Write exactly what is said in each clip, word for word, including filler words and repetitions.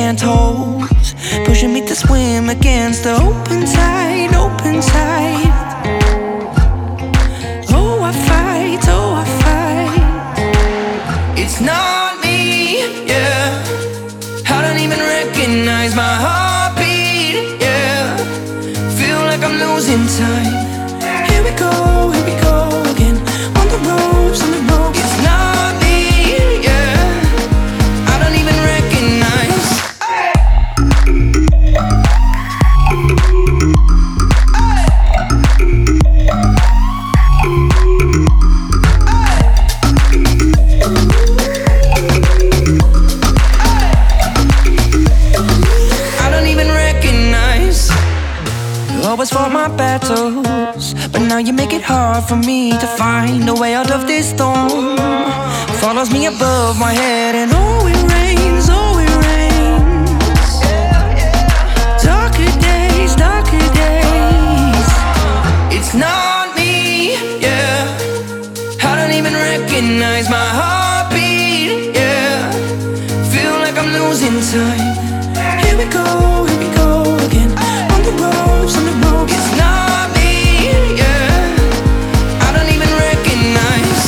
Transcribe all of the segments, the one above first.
can't hold, pushing me to swim against the open tide, open tide. Oh, I fight, oh, I fight. It's not me, yeah. I don't even recognize my heartbeat, yeah. Feel like I'm losing time. Here we go, here we go again. On the ropes, on the ropes. It's not me, yeah. I don't even recognize. I don't even recognize. You always fought my battles, but now you make it hard for me to find a way out of this storm. Follows me above my head, and oh, it rains, oh, it rains. Darker days, darker days. It's not me, yeah. I don't even recognize my heartbeat, yeah. Feel like I'm losing time. Here we go, here we go again. On the ropes, on the ropes. It's not me, yeah. I don't even recognize.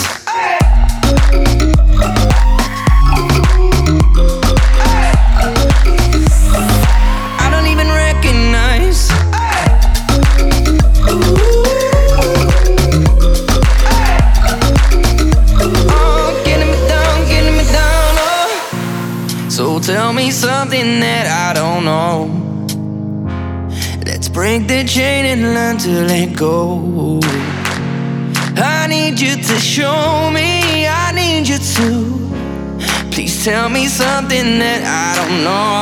I don't even recognize. Oh, getting me down, getting me down, oh. So tell me something that I don't know. Let's break the chain and learn to let go. I need you to show me, I need you to. Please tell me something that I don't know.